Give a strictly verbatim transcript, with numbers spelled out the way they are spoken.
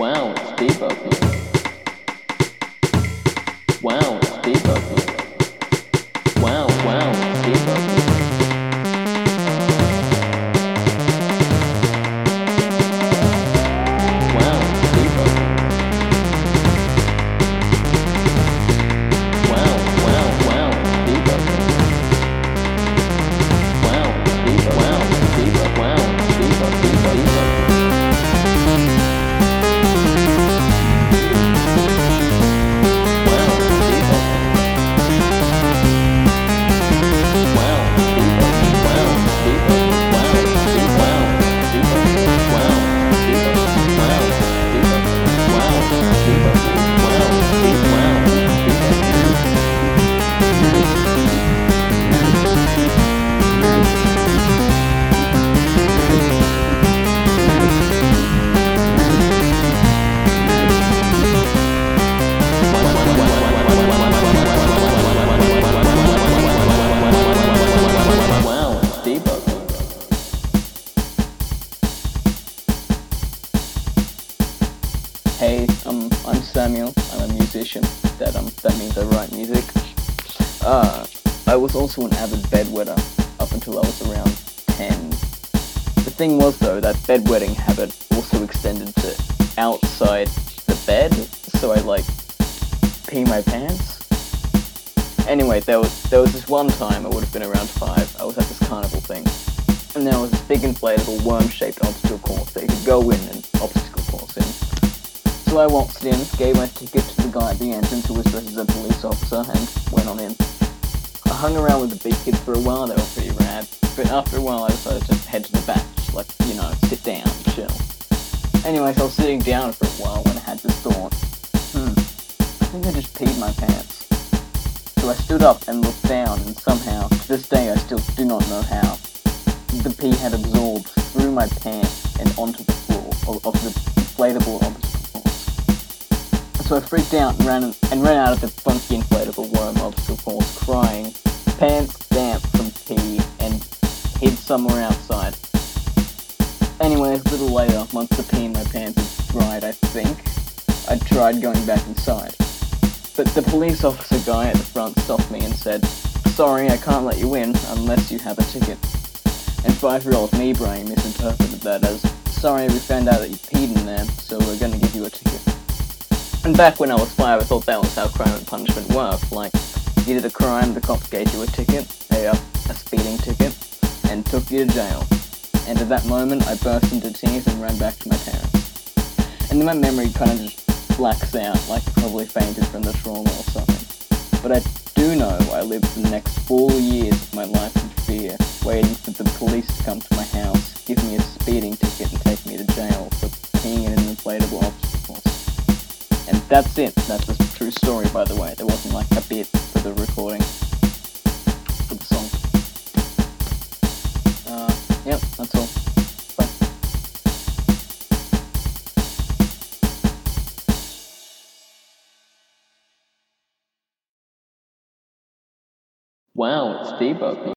Wow, it's debugging. Wow, it's debugging. Wow, wow, it's debugging. Wow, it's debugging. Wow, wow, wow, it's debugging. Wow, it's debugging. Wow, it's debugging. Wow, it's debugging. Debugging. Hey, um, I'm Samuel. I'm a musician. That um, that means I write music. Uh, I was also an avid bedwetter up until I was around ten. The thing was though, that bedwetting habit also extended to outside the bed, so I like pee my pants. Anyway, there was there was this one time, I would have been around five. I was at this carnival thing, and there was this big inflatable worm-shaped obstacle course that you could go in and obstacle course in. So I waltzed in, gave my ticket to the guy at the entrance who was dressed as a police officer, and went on in. I hung around with the big kids for a while, they were pretty rad, but after a while I decided to head to the back, just like, you know, sit down and chill. Anyways, I was sitting down for a while when I had this thought, hmm, I think I just peed my pants. So I stood up and looked down, and somehow, to this day I still do not know how, the pee had absorbed through my pants and onto the floor of, of the inflatable obstacle. So I freaked out and ran and ran out of the funky inflatable worm obstacle course crying, pants damp from pee, and hid somewhere outside. Anyways, a little later, once the pee in my pants had dried, I think, I tried going back inside. But the police officer guy at the front stopped me and said, "Sorry, I can't let you in unless you have a ticket." And five-year-old me brain misinterpreted that as, "Sorry, we found out that you peed in there, so we're gonna give you a ticket." And back when I was five, I thought that was how crime and punishment worked. Like, you did a crime, the cops gave you a ticket, a, uh, a speeding ticket, and took you to jail. And at that moment, I burst into tears and ran back to my parents. And then my memory kind of just blacks out, like I probably fainted from the trauma or something. But I do know I lived the next four years of my life in fear, waiting for the police to come to my house, give me a speeding ticket, and take me to jail for peeing in an inflatable obstacle course. And that's it. That's a true story, by the way. There wasn't like a bit for the recording for the song. Uh, yep, that's all. Bye. Wow, it's debugging.